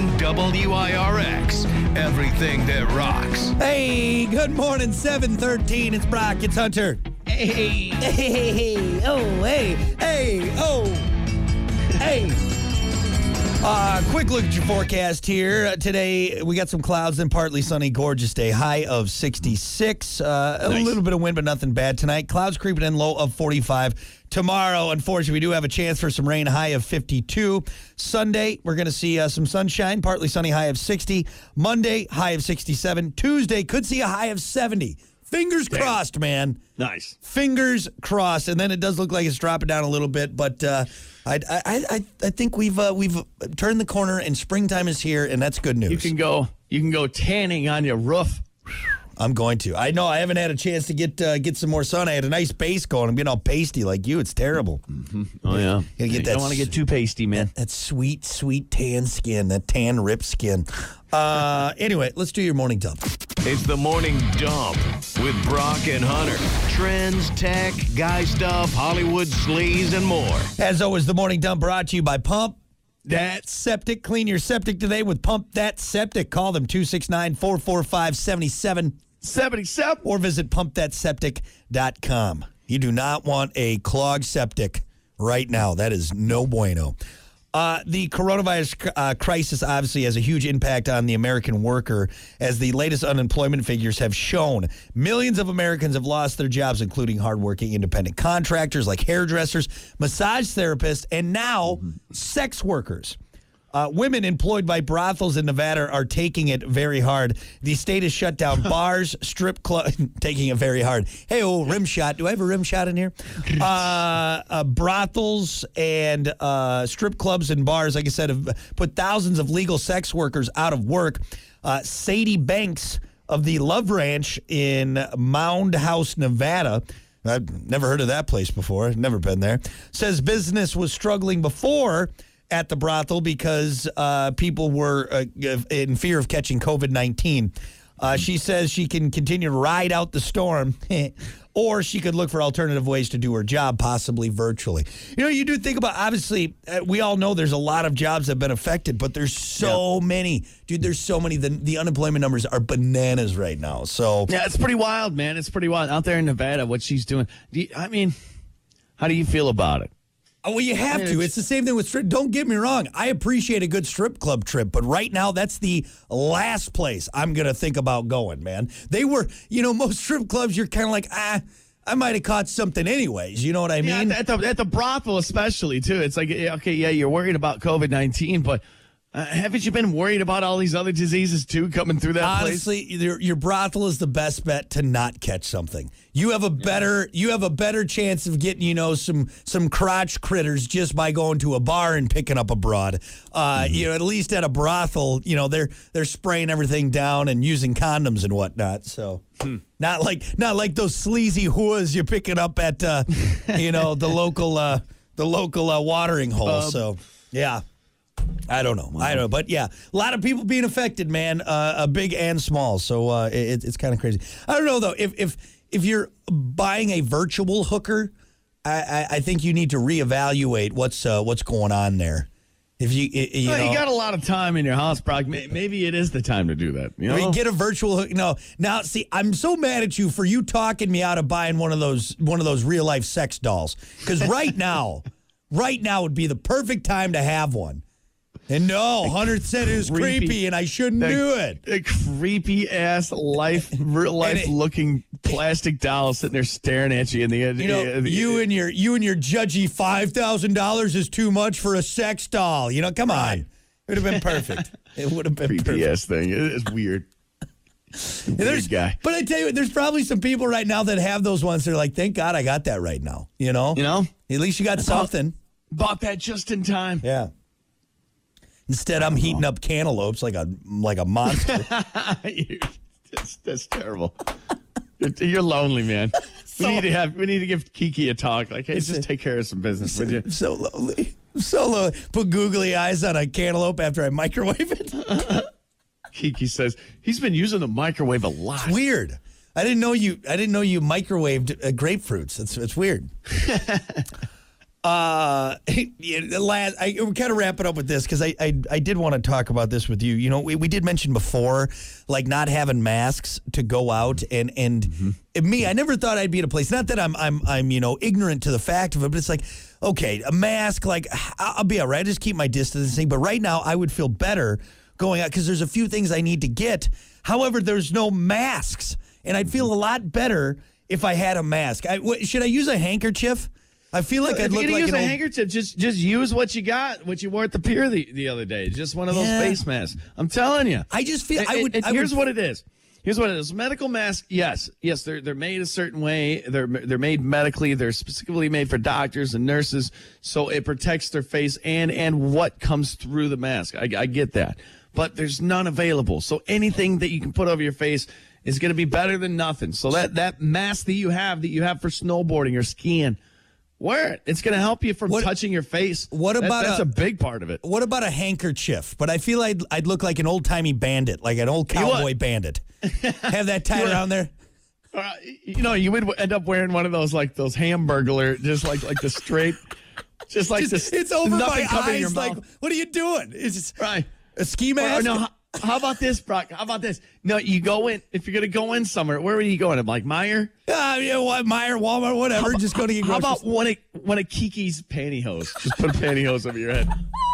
on WIRX. Everything that rocks. Hey, good morning, 7:13. It's Brock. It's Hunter. Hey. Hey. Oh, hey. Hey. Oh. Hey. Quick look at your forecast here. Today, we got some clouds and partly sunny, gorgeous day. High of 66. A little bit of wind, but nothing bad tonight. Clouds creeping in, low of 45. Tomorrow, unfortunately, we do have a chance for some rain, high of 52. Sunday, we're going to see some sunshine, partly sunny, high of 60. Monday, high of 67. Tuesday, could see a high of 70. Fingers crossed, man. Nice. Fingers crossed. And then it does look like it's dropping down a little bit, but I think we've turned the corner and springtime is here, and that's good news. You can go tanning on your roof. I'm going to. I know I haven't had a chance to get some more sun. I had a nice base going. I'm getting all pasty like you. It's terrible. Mm-hmm. Oh, yeah. You don't want to get too pasty, man. That sweet, sweet tan skin, that tan rip skin. Anyway, let's do your morning dump. It's the morning dump with Brock and Hunter. Trends, tech, guy stuff, Hollywood sleaze, and more. As always, the morning dump brought to you by Pump That Septic. Clean your septic today with Pump That Septic. Call them 269-445-7777 or visit pumpthatseptic.com. You do not want a clogged septic right now. That is no bueno. The coronavirus crisis obviously has a huge impact on the American worker, as the latest unemployment figures have shown. Millions of Americans have lost their jobs, including hardworking independent contractors like hairdressers, massage therapists, and now sex workers. Women employed by brothels in Nevada are taking it very hard. The state has shut down bars, strip clubs, taking it very hard. Hey, rim shot. Do I have a rim shot in here? Brothels and strip clubs and bars, like I said, have put thousands of legal sex workers out of work. Sadie Banks of the Love Ranch in Mound House, Nevada, I've never heard of that place before. I've never been there, says business was struggling before at the brothel because people were in fear of catching COVID-19. She says she can continue to ride out the storm, or she could look for alternative ways to do her job, possibly virtually. You know, you do think about, obviously, we all know there's a lot of jobs that have been affected, but there's so many. Dude, there's so many. The unemployment numbers are bananas right now. So yeah, it's pretty wild, man. It's pretty wild. Out there in Nevada, what she's doing. How do you feel about it? Oh, well, you have to. It's the same thing with strip. Don't get me wrong. I appreciate a good strip club trip, but right now, that's the last place I'm going to think about going, man. They were, most strip clubs, you're kind of like, I might have caught something anyways. You know what I mean? Yeah, at the brothel especially, too. It's like, okay, yeah, you're worried about COVID-19, but haven't you been worried about all these other diseases, too, coming through that place? Honestly, your brothel is the best bet to not catch something. You have a better chance of getting, some crotch critters just by going to a bar and picking up a broad. At least at a brothel, they're spraying everything down and using condoms and whatnot. So not like those sleazy whores you're picking up at the local watering hole. So yeah. I don't know. But yeah, a lot of people being affected, man, big and small. So it's kind of crazy. I don't know though. If you're buying a virtual hooker, I think you need to reevaluate what's going on there. If you got a lot of time in your house, Brock. Maybe it is the time to do that. You get a virtual hook. No, now see, I'm so mad at you for you talking me out of buying one of those real life sex dolls. Because right now would be the perfect time to have one. And no, Hunter said it was creepy and I shouldn't do it. A creepy ass real life looking plastic doll sitting there staring at you in the end. You and your judgy $5,000 is too much for a sex doll. Come on. It would have been perfect. It would have been creepy perfect. Ass thing. It is weird. Weird guy. But I tell you what, there's probably some people right now that have those ones. They're like, thank God I got that right now. At least you got something. Bought that just in time. Yeah. Instead, I'm heating up cantaloupes like a monster. That's terrible. You're lonely, man. We need to give Kiki a talk. Like, hey, just take care of some business, would you? So lonely. So lonely. Put googly eyes on a cantaloupe after I microwave it. Kiki says he's been using the microwave a lot. It's weird. I didn't know you microwaved grapefruits. It's weird. I kind of wrap it up with this because I did want to talk about this with you. You know, we did mention before, like not having masks to go out, and me, I never thought I'd be in a place. Not that I'm ignorant to the fact of it, but it's like, okay, a mask, like I'll be all right. I just keep my distancing. But right now, I would feel better going out because there's a few things I need to get. However, there's no masks, and I'd feel a lot better if I had a mask. Should I use a handkerchief? I feel like I'd look like use a handkerchief. Just use what you got, what you wore at the pier the other day. Just one of those face masks. I'm telling you. I just feel Here's what it is. Here's what it is. Medical masks, yes, they're made a certain way. They're made medically. They're specifically made for doctors and nurses, so it protects their face and what comes through the mask. I get that, but there's none available. So anything that you can put over your face is going to be better than nothing. So that mask that you have for snowboarding or skiing, wear it. It's going to help you from touching your face. That's a big part of it. What about a handkerchief? But I feel I'd look like an old-timey bandit, like an old cowboy bandit. Have that tied around there? You would end up wearing one of those, like those Hamburglar, just like the straight, just like this. It's over my eyes. Your like, what are you doing? It's just right. A ski mask? No, how about this, Brock? How about this? No, you go in, if you're going to go in somewhere, where are you going? Like Meijer? Meijer, Walmart, whatever. Just go to your groceries. How about one of Kiki's pantyhose? Just put a pantyhose over your head.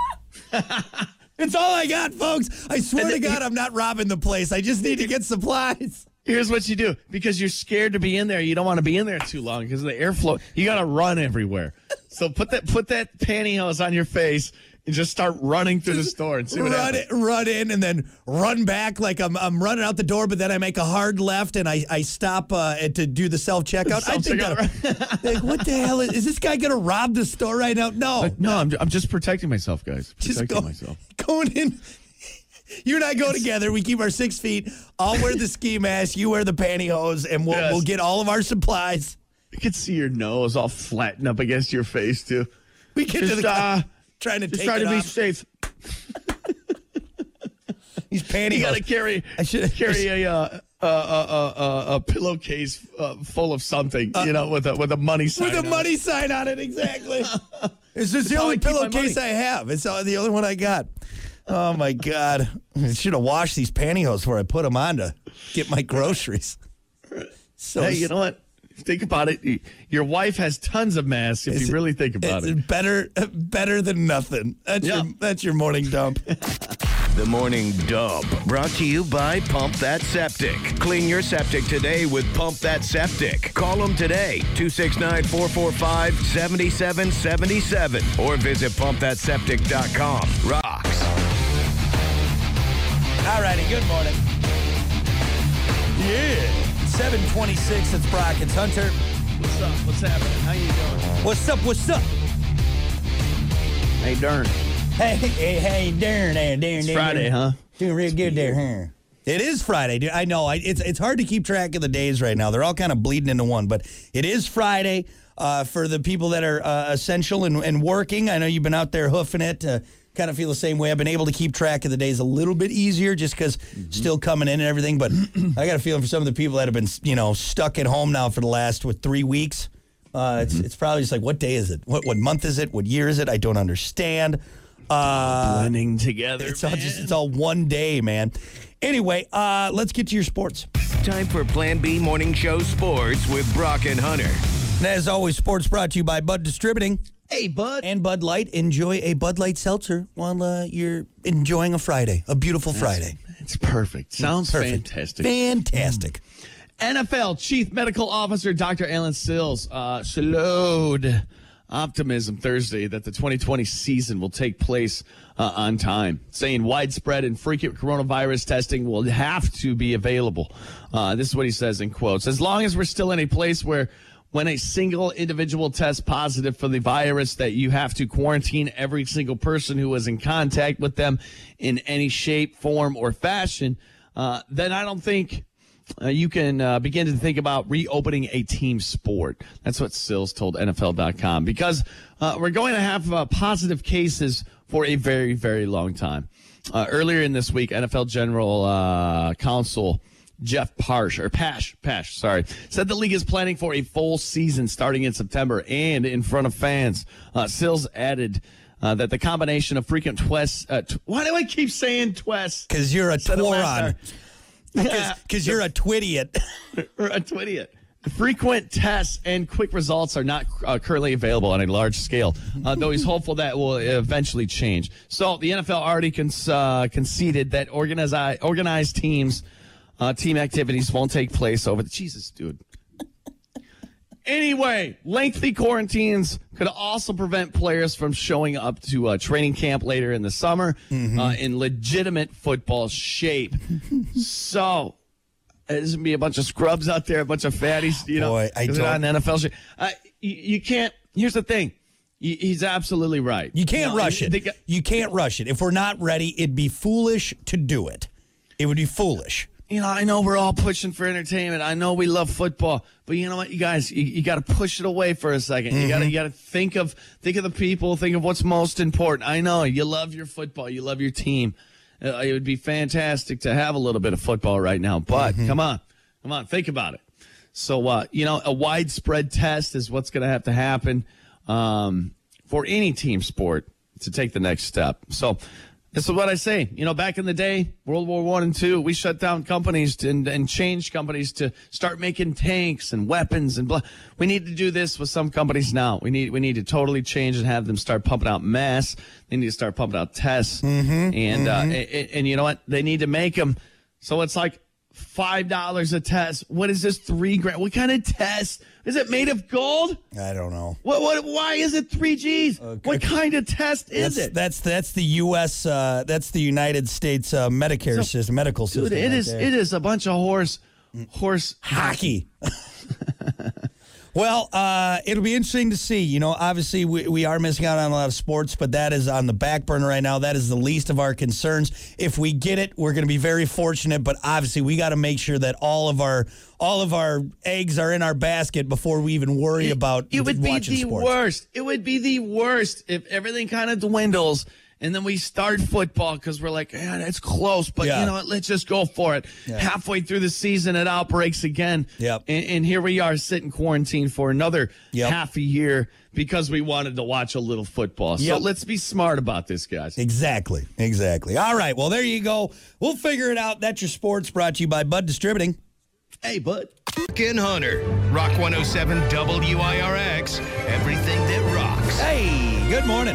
It's all I got, folks. I swear to God, I'm not robbing the place. I just need to get supplies. Here's what you do. Because you're scared to be in there. You don't want to be in there too long because of the airflow. You got to run everywhere. So put that pantyhose on your face and just start running through the store and see what happens. Run in and then run back like I'm running out the door, but then I make a hard left and I stop to do the self-checkout. I think like, what the hell is this guy going to rob the store right now? No. No, I'm just protecting myself, guys. Going in. You and I go together. We keep our 6 feet. I'll wear the ski mask. You wear the pantyhose, and we'll get all of our supplies. You can see your nose all flattened up against your face, too. We get to the trying to take it off. Be safe. These pantyhose. You got to carry a pillowcase full of something, with a money sign. With a money sign on it, exactly. It's just the only pillowcase I have. It's the only one I got. Oh my God! I should have washed these pantyhose before I put them on to get my groceries. Hey, you know what? Think about it. Your wife has tons of masks. If you really think about it, better than nothing. That's your morning dump. The Morning Dump, brought to you by Pump That Septic. Clean your septic today with Pump That Septic. Call them today, 269-445-7777, or visit pumpthatseptic.com. Rocks. All righty, good morning. Yeah. 7:26, it's Brock, it's Hunter. What's up? What's happening? How you doing? What's up? Hey, Darn. Hey, Darn. It's Friday, huh? Doing real good there, huh? It is Friday, dude. I know. It's hard to keep track of the days right now. They're all kind of bleeding into one, but it is Friday for the people that are essential and working. I know you've been out there hoofing it. Kind of feel the same way. I've been able to keep track of the days a little bit easier just because still coming in and everything. But I got a feeling for some of the people that have been, stuck at home now for the last 3 weeks. It's probably just like, what day is it? What month is it? What year is it? I don't understand. Blending together. It's all one day, man. Anyway, let's get to your sports. Time for Plan B Morning Show Sports with Brock and Hunter. And as always, sports brought to you by Bud Distributing. Hey, Bud. And Bud Light. Enjoy a Bud Light seltzer while you're enjoying a Friday, a beautiful Friday. It's perfect. Sounds perfect. Fantastic. Fantastic. NFL Chief Medical Officer Dr. Alan Sills showed optimism Thursday that the 2020 season will take place on time, saying widespread and frequent coronavirus testing will have to be available. This is what he says in quotes. As long as we're still in a place where when a single individual tests positive for the virus, that you have to quarantine every single person who was in contact with them in any shape, form, or fashion, then I don't think you can begin to think about reopening a team sport. That's what Sills told NFL.com, because we're going to have positive cases for a very, very long time. Earlier in this week, NFL General Counsel Jeff Pash, said the league is planning for a full season starting in September and in front of fans. Sills added that the combination of frequent twists. Why do I keep saying twists? Because you're a tworon. Because you're a twittiot. Or a twittiot. Frequent tests and quick results are not currently available on a large scale, though he's hopeful that will eventually change. So the NFL already conceded that organized teams, team activities won't take place over the Jesus, dude. Anyway, lengthy quarantines could also prevent players from showing up to training camp later in the summer in legitimate football shape. So there's going to be a bunch of scrubs out there, a bunch of fatties, Boy, I don't. on NFL shape. You can't. Here's the thing. He's absolutely right. You can't rush it. You can't rush it. If we're not ready, it'd be foolish to do it. It would be foolish. I know we're all pushing for entertainment. I know we love football, but you know what, you guys, you got to push it away for a second. You got to think of the people, think of what's most important. I know you love your football, you love your team. It would be fantastic to have a little bit of football right now, but come on, think about it. So, a widespread test is what's going to have to happen for any team sport to take the next step. So. This is what I say. Back in the day, World War I and II, we shut down companies and changed companies to start making tanks and weapons and blah. We need to do this with some companies now. We need to totally change and have them start pumping out masks. They need to start pumping out tests. And you know what? They need to make them. So it's like $5 a test. What is this? $3,000? What kind of test? Is it made of gold? I don't know. What? Why is it 3 Gs? What kind of test is it? That's the U.S. That's the United States Medicare system, medical system. Dude, it is a bunch of horse hockey. Well, it'll be interesting to see. Obviously we are missing out on a lot of sports, but that is on the back burner right now. That is the least of our concerns. If we get it, we're going to be very fortunate, but obviously we got to make sure that all of our eggs are in our basket before we even worry about watching sports. It would be the worst. It would be the worst if everything kind of dwindles. And then we start football because we're like, it's close, but you know what? Let's just go for it. Yeah. Halfway through the season, it outbreaks again. Yep. And here we are sitting quarantined for another half a year because we wanted to watch a little football. So let's be smart about this, guys. Exactly. All right. Well, there you go. We'll figure it out. That's your sports, brought to you by Bud Distributing. Hey, Bud. Ken Hunter, Rock 107 WIRX, everything that rocks. Hey, good morning.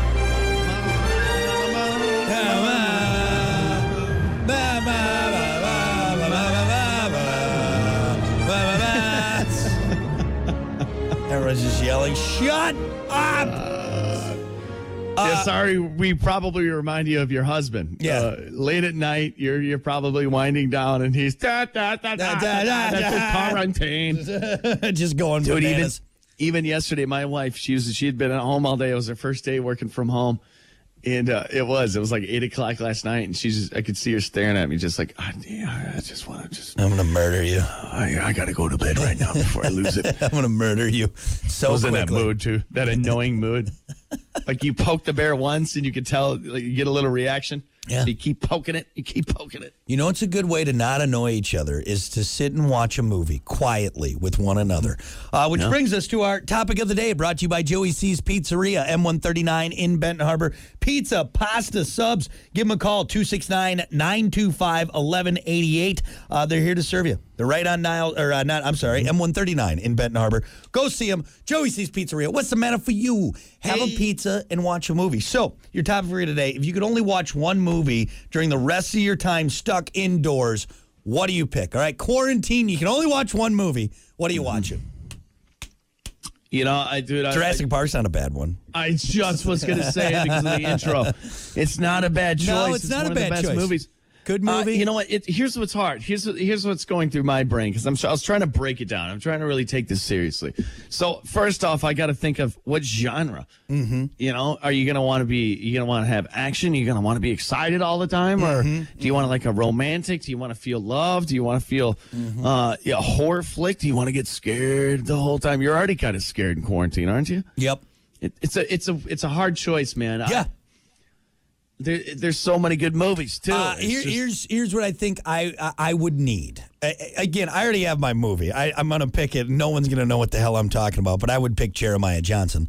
Everyone's just yelling, shut up! Sorry, we probably remind you of your husband. Yeah. Late at night, you're probably winding down, and he's quarantine. Just going bananas. Even yesterday, my wife, she had been at home all day. It was her first day working from home. And it was like 8 o'clock last night, and I could see her staring at me, just like, I just want to I'm gonna murder you. I gotta go to bed right now before I lose it. I'm gonna murder you. So I was quickly. In that mood too, that annoying mood. Like you poke the bear once, and you can tell, like, you get a little reaction. Yeah. So you keep poking it. It's a good way to not annoy each other is to sit and watch a movie quietly with one another. Which brings us to our topic of the day, brought to you by Joey C's Pizzeria, M139 in Benton Harbor. Pizza, pasta, subs. Give them a call, 269-925-1188. They're here to serve you. They're right on M139 in Benton Harbor. Go see them. Joey C's Pizzeria. What's the matter for you? Have a pizza and watch a movie. So, your topic for today, if you could only watch one movie during the rest of your time stuck indoors, what do you pick? All right, quarantine, you can only watch one movie. What are you watching? Jurassic Park's not a bad one. I just was going to say it because of the intro. It's not a bad choice. No, it's not a bad choice. Movies. Good movie. You know what? Here's what's hard. Here's what's going through my brain because I was trying to break it down. I'm trying to really take this seriously. So first off, I got to think of what genre. Mm-hmm. Are you gonna want to have action? Are you gonna want to be excited all the time, or do you want like a romantic? Do you want to feel love? Do you want to feel a horror flick? Do you want to get scared the whole time? You're already kind of scared in quarantine, aren't you? Yep. It's a hard choice, man. Yeah. There's so many good movies too. Here's what I think I would need. Again, I already have my movie. I'm gonna pick it. No one's gonna know what the hell I'm talking about, but I would pick Jeremiah Johnson.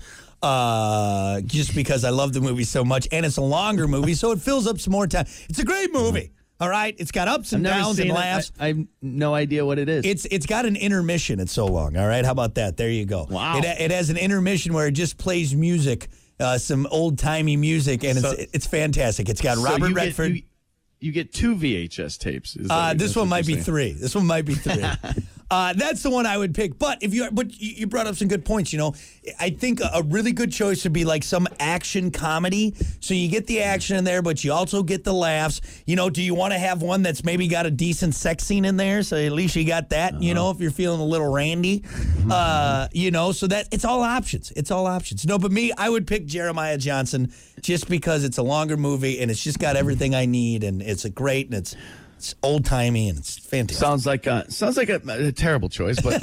Just because I love the movie so much, and it's a longer movie, so it fills up some more time. It's a great movie. All right, it's got ups and downs and laughs. I have no idea what it is. It's got an intermission. It's so long. All right, how about that? There you go. Wow. It has an intermission where it just plays music, some old timey music, and it's fantastic. It's got Robert Redford. You get 2 VHS tapes. This one might be 3. This one might be 3. That's the one I would pick. But you brought up some good points. You know, I think a really good choice would be like some action comedy. So you get the action in there, but you also get the laughs. You know, do you want to have one that's maybe got a decent sex scene in there? So at least you got that. You know, if you're feeling a little randy. You know, so that it's all options. It's all options. No, but me, I would pick Jeremiah Johnson just because it's a longer movie and it's just got everything I need, and it's a great, and it's old timey, and it's fantastic. Sounds like a terrible choice, but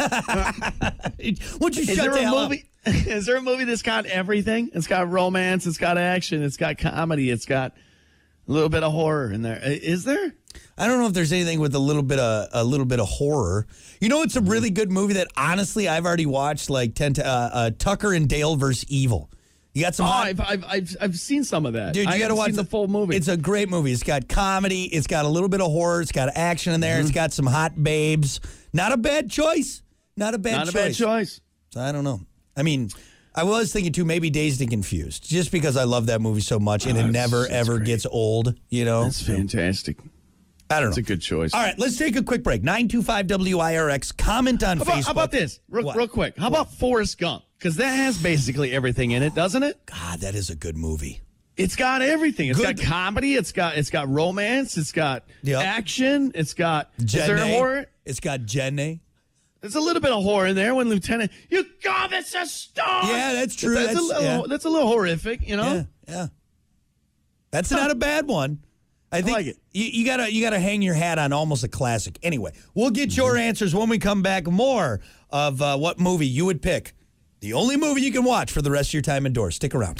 would you shut the hell up? Is there a movie that's got everything? It's got romance, it's got action, it's got comedy, it's got a little bit of horror in there. Is there? I don't know if there's anything with a little bit of horror. You know, it's a really good movie that honestly I've already watched like Tucker and Dale vs. Evil. You got some. I've seen some of that. Dude, you got to watch the full movie. It's a great movie. It's got comedy. It's got a little bit of horror. It's got action in there. It's got some hot babes. Not a bad choice. Not a bad choice. So I don't know. I mean, I was thinking too, maybe Dazed and Confused, just because I love that movie so much, and it never ever gets old. You know, that's fantastic. I don't know. It's a good choice. All right, let's take a quick break. 925 WIRX. Comment on Facebook. How about this? Real quick. How about Forrest Gump? Because that has basically everything in it, doesn't it? God, that is a good movie. It's got everything. It's got comedy. It's got romance. It's got action. It's got Jenny. Is there horror? It's got Jenny. There's a little bit of horror in there when Lieutenant, you go, that's a star. Yeah, that's true. That's a little horrific, you know? Yeah. That's not a bad one. I think like it. You gotta hang your hat on almost a classic. Anyway, we'll get your answers when we come back. More of what movie you would pick. The only movie you can watch for the rest of your time indoors. Stick around.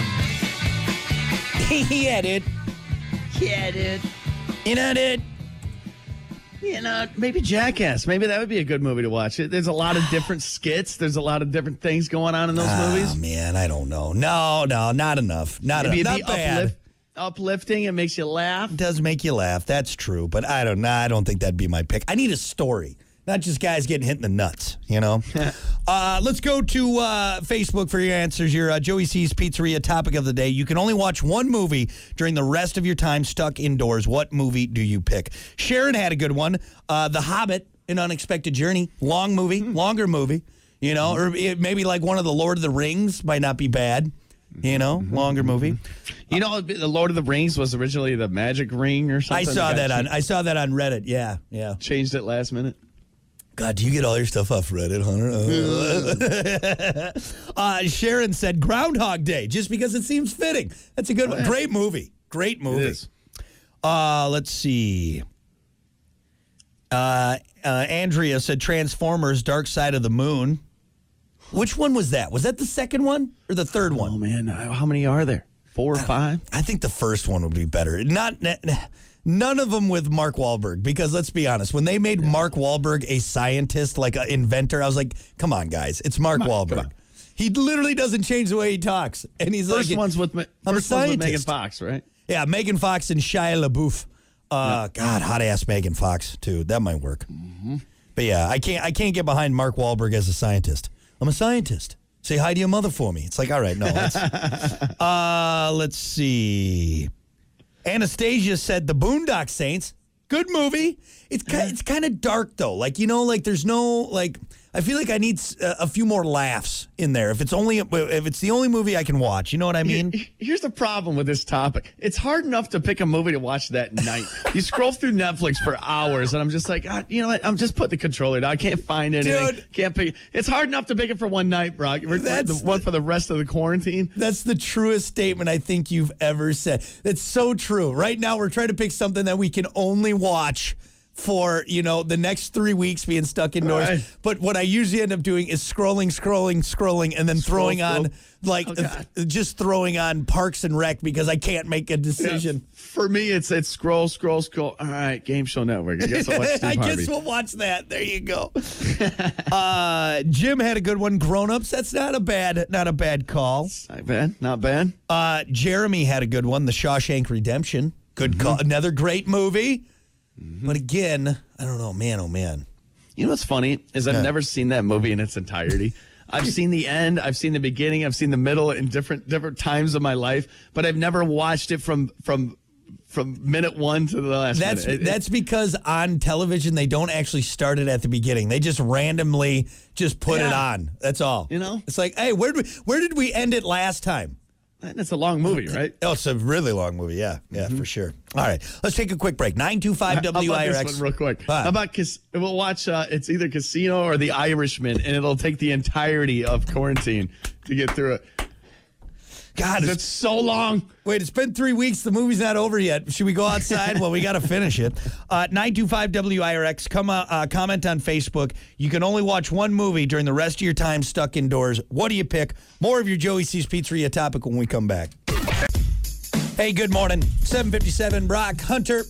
Yeah, dude. You know, dude. You know, maybe Jackass. Maybe that would be a good movie to watch. There's a lot of different skits. There's a lot of different things going on in those movies. Oh, man, I don't know. No, not enough. Not bad. Uplifting. It makes you laugh. It does make you laugh. That's true. But I don't think that'd be my pick. I need a story. Not just guys getting hit in the nuts, you know? Let's go to Facebook for your answers. Your Joey C's Pizzeria topic of the day. You can only watch one movie during the rest of your time stuck indoors. What movie do you pick? Sharon had a good one. The Hobbit, An Unexpected Journey. Longer movie, you know? Or maybe like one of the Lord of the Rings might not be bad. You know, longer movie. You know, the Lord of the Rings was originally the Magic Ring or something. I saw that on Reddit. Yeah. Changed it last minute. God, do you get all your stuff off Reddit, Hunter? Sharon said Groundhog Day, just because it seems fitting. That's a good one. Great movie. It is. Let's see. Andrea said Transformers: Dark Side of the Moon. Which one was that? Was that the second one or the third one? Oh, man. How many are there? 4 or 5? I think the first one would be better. None of them with Mark Wahlberg, because let's be honest, when they made Mark Wahlberg a scientist, like an inventor, I was like, come on, guys, it's Mark Wahlberg. He literally doesn't change the way he talks. And he's first one's with Megan Fox, right? Yeah, Megan Fox and Shia LaBeouf. God, hot-ass Megan Fox, too. That might work. Mm-hmm. But yeah, I can't get behind Mark Wahlberg as a scientist. I'm a scientist. Say hi to your mother for me. It's like, all right, no. Let's see. Anastasia said The Boondock Saints. Good movie. It's kind of dark, though. Like, you know, like there's no, like, I feel like I need a few more laughs in there. If it's the only movie I can watch, you know what I mean? Here's the problem with this topic. It's hard enough to pick a movie to watch that night. You scroll through Netflix for hours, and I'm just like, God, you know what? I'm just putting the controller down. I can't find anything. Dude. Can't pick. It's hard enough to pick it for one night, Brock. That's the one for the rest of the quarantine. That's the truest statement I think you've ever said. That's so true. Right now, we're trying to pick something that we can only watch for, the next 3 weeks being stuck indoors. Right. But what I usually end up doing is scrolling, and then throwing on, just throwing on Parks and Rec because I can't make a decision. Yeah. For me, it's scroll. All right, Game Show Network. I guess I'll watch Steve I Harvey. guess we'll watch that. There you go. Jim had a good one. Grown-ups. That's not a bad call. Not bad. Jeremy had a good one. The Shawshank Redemption. Good call. Another great movie. But again, I don't know, man. Oh man. You know what's funny is I've never seen that movie in its entirety. I've seen the end, I've seen the beginning, I've seen the middle in different times of my life, but I've never watched it from minute one to the last minute. That's because on television they don't actually start it at the beginning. They just randomly just put it on. That's all. It's like, hey, where did we end it last time? And it's a long movie, right? Oh, it's a really long movie. Yeah, for sure. All right, let's take a quick break. 925 WIRX. How about this one real quick? How about we'll watch? It's either Casino or The Irishman, and it'll take the entirety of quarantine to get through it. God, it's so long. Wait, it's been 3 weeks. The movie's not over yet. Should we go outside? Well, we got to finish it. 925 WIRX. Comment on Facebook. You can only watch one movie during the rest of your time stuck indoors. What do you pick? More of your Joey C's Pizzeria topic when we come back. Hey, good morning. 7:57. Brock Hunter.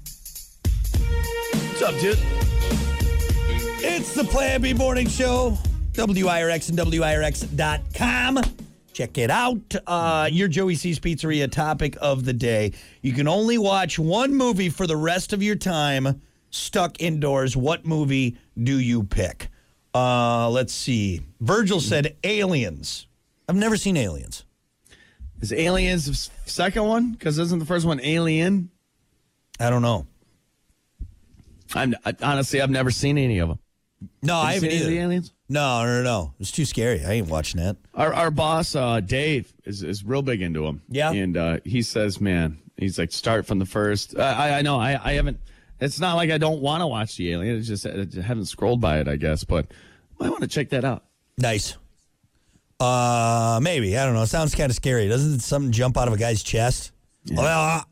What's up, dude? It's the Plan B Morning Show. WIRX and WIRX.com. Check it out. Your Joey C's Pizzeria topic of the day. You can only watch one movie for the rest of your time stuck indoors. What movie do you pick? Let's see. Virgil said Aliens. I've never seen Aliens. Is Aliens the second one? Because isn't the first one Alien? I don't know. Honestly, I've never seen any of them. No, I haven't either. The Aliens? No. It's too scary. I ain't watching that. Our boss, Dave, is real big into them. Yeah. And he says, man, he's like, start from the first. I know. I haven't. It's not like I don't want to watch The Alien. It's just I haven't scrolled by it, I guess. But I want to check that out. Nice. Maybe. I don't know. It sounds kind of scary. Doesn't something jump out of a guy's chest? Yeah.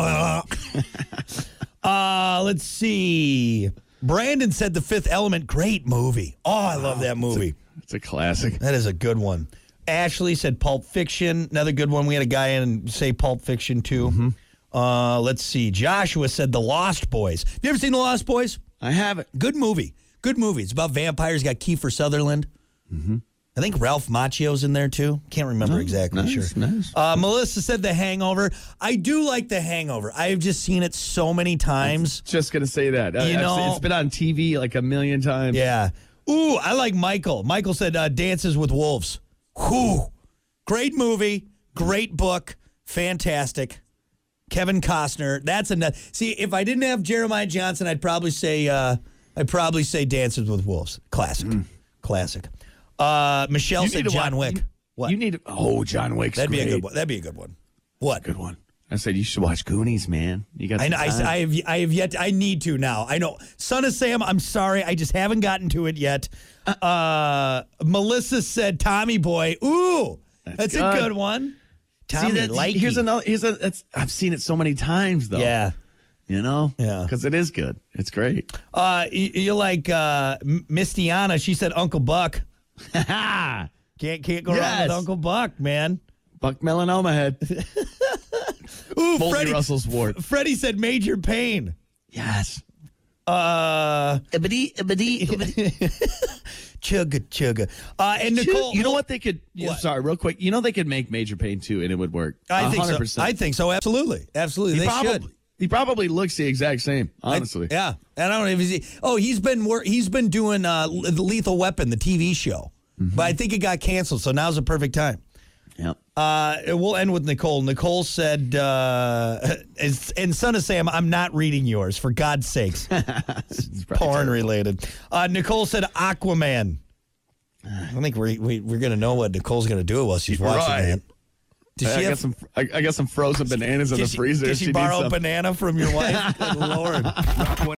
Let's see. Brandon said The Fifth Element. Great movie. Oh, I love that movie. It's a classic. That is a good one. Ashley said Pulp Fiction. Another good one. We had a guy in say Pulp Fiction, too. Mm-hmm. Let's see. Joshua said The Lost Boys. Have you ever seen The Lost Boys? I haven't. Good movie. It's about vampires. Got Kiefer Sutherland. Mm-hmm. I think Ralph Macchio's in there, too. Can't remember exactly. Nice. Melissa said The Hangover. I do like The Hangover. I've just seen it so many times. Just going to say that. It's been on TV like a million times. Yeah. Ooh, I like Michael. Michael said Dances with Wolves. Whew. Great movie. Great book. Fantastic. Kevin Costner. That's enough. See, if I didn't have Jeremiah Johnson, I'd probably say Dances with Wolves. Classic. Michelle said John Wick. What? John Wick's That'd great. be a good one. That'd be a good one. What? Good one. I said you should watch Goonies, man. You got. I have yet. I need to now. I know. Son of Sam. I'm sorry. I just haven't gotten to it yet. Melissa said Tommy Boy. Ooh, that's a good one. Tommy, I've seen it so many times though. Yeah. Yeah. Because it is good. It's great. You like Mistiana? She said Uncle Buck. Can't go wrong with Uncle Buck, man. Buck melanoma head. Ooh, Russell's wart. Freddie said Major Payne. Yes. Chugga. And Nicole, you know what they could? Sorry, real quick. You know they could make Major Payne 2 and it would work. I think 100%. so. I think so. Absolutely. They should. He probably looks the exact same, honestly. Yeah. And I don't know if he's been doing Lethal Weapon, the TV show. Mm-hmm. But I think it got canceled, so now's the perfect time. Yep. We'll end with Nicole. Nicole said, and Son of Sam, I'm not reading yours, for God's sakes. It's porn related. Nicole said Aquaman. I think we're going to know what Nicole's going to do while she's watching that. I got some frozen bananas in the freezer. Did she borrow a banana from your wife? Good Lord.